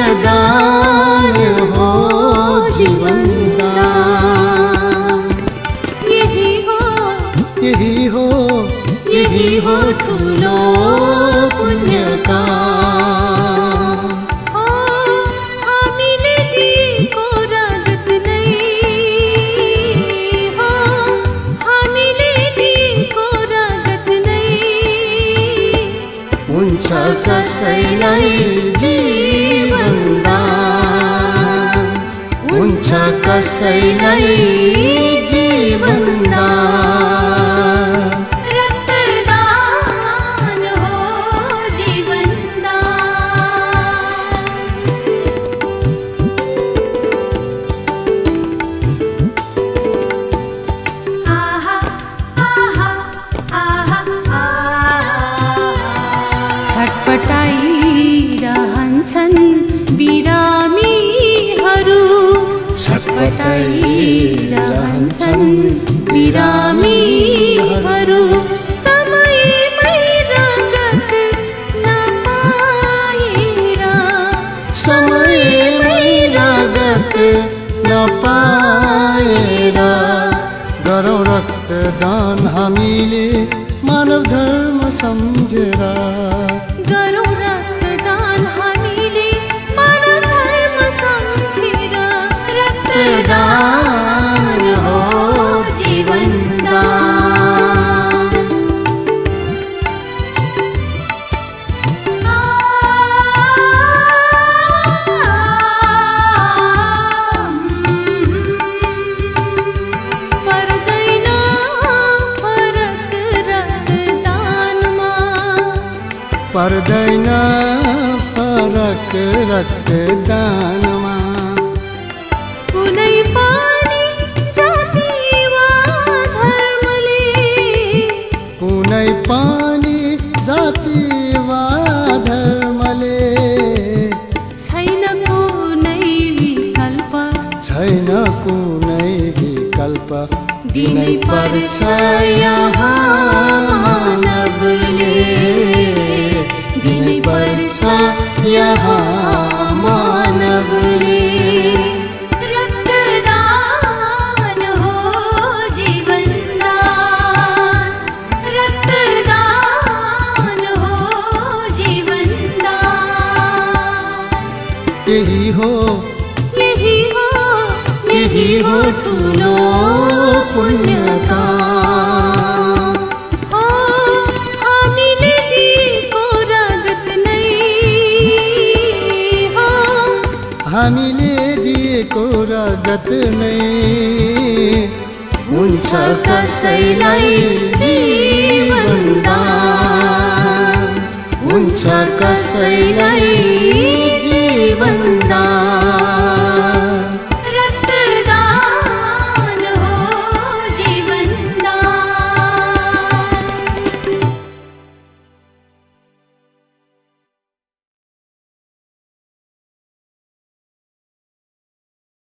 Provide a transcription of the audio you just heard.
रक्तदान हो जीवनदान। यही हो ठुलो पुण्य काम। हामीले दिएको रगत नै हो, हामीले दिएको रगत नै हुन्छ कसैलाई जीवनदान, हुन्छ कसैलाई जीवनदान। छटपटाइरहन्छन् बिरामीहरू, छटपटाइरहन्छन् बिरामीहरू। समयमै रगत नपाएर, समयमै रगत नपाएर गरौँ रक्तदान हामीले मानव धर्म सम्झेर। गरौँ रक्तदान हामीले मानव धर्म सम्झेर। रक्तदान हो जीवनदान। पर्दैन फरक रक्तदानमा, पर्दैन फरक रक्तदानमा। कुनै पनि जाति वा धर्मले, कुनै पनि जाति वा धर्मले छैन कुनै विकल्प, छैन कुनै विकल्प दिनै पर्छ यहाँ मानवले, दिनै पर्छ यहाँ मानवले। रक्तदान हो जीवनदान, रक्तदान हो जीवनदान। यही हो ठुलो पुण्य काम। हामीले दिएको रगत नै हो, हामीले दिएको रगत नै हुन्छ कसैलाई जीवनदान, हुन्छ कसैलाई जीवन